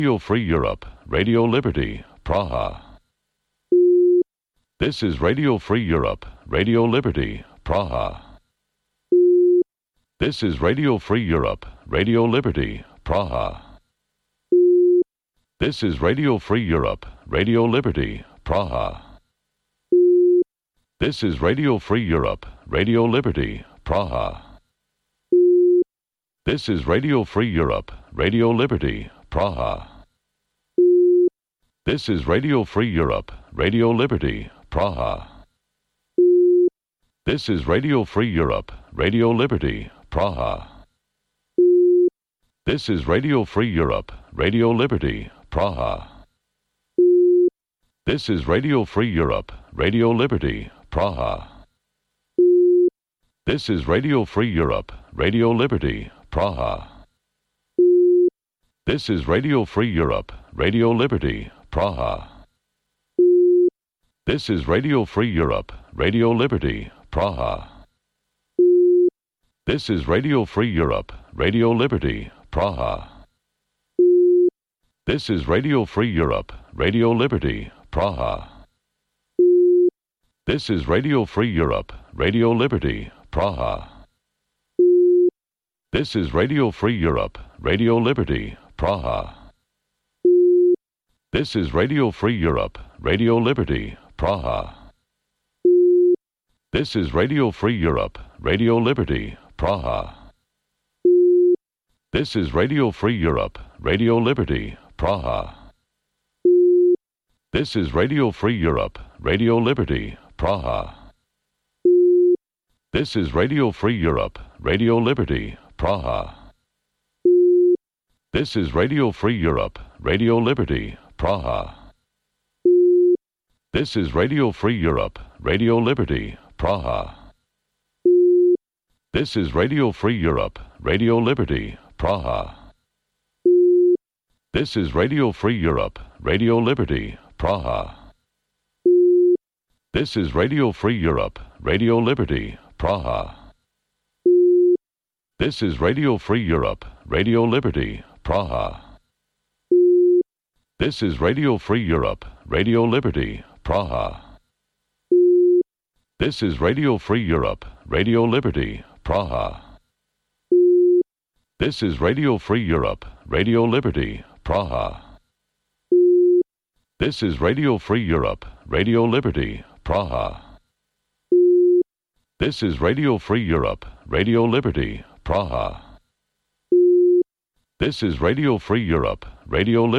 Radio Free Europe, Radio Liberty, Praha. This is Radio Free Europe, Radio Liberty, Praha. This is Radio Free Europe, Radio Liberty, Praha. This is Radio Free Europe, Radio Liberty, Praha. This is Radio Free Europe, Radio Liberty, Praha. This is Radio Free Europe, Radio Liberty, Praha. This is Radio Free Europe, Radio Liberty, Praha. This is Radio Free Europe, Radio Liberty, Praha. This is Radio Free Europe, Radio Liberty, Praha. This is Radio Free Europe, Radio Liberty, Praha. This is Radio Free Europe, Radio Liberty, Praha. This is Radio Free Europe, Radio Liberty, Praha. This is Radio Free Europe, Radio Liberty, Praha. This is Radio Free Europe, Radio Liberty, Praha. This is Radio Free Europe, Radio Liberty, Praha. This is Radio Free Europe, Radio Liberty, Praha. This is Radio Free Europe, Radio Liberty, Praha. This is Radio Free Europe, Radio Liberty, Praha. This is Radio Free Europe, Radio Liberty, Praha. This is Radio Free Europe, Radio Liberty, Praha. This is Radio Free Europe, Radio Liberty, Praha. This is Radio Free Europe, Radio Liberty, Praha. This is Radio Free Europe, Radio Liberty, Praha. This is Radio Free Europe, Radio Liberty, Praha. This is Radio Free Europe, Radio Liberty, Praha. This is Radio Free Europe, Radio Liberty, Praha. This is Radio Free Europe, Radio Liberty, Praha. This is Radio Free Europe, Radio Liberty, Praha. This is Radio Free Europe, Radio Liberty, Praha. This is Radio Free Europe, Radio Liberty, Praha. This is Radio Free Europe, Radio Liberty, Praha. This is Radio Free Europe, Radio Liberty, Praha. This is Radio Free Europe, Radio Liberty, Praha. This is Radio Free Europe, Radio Liberty.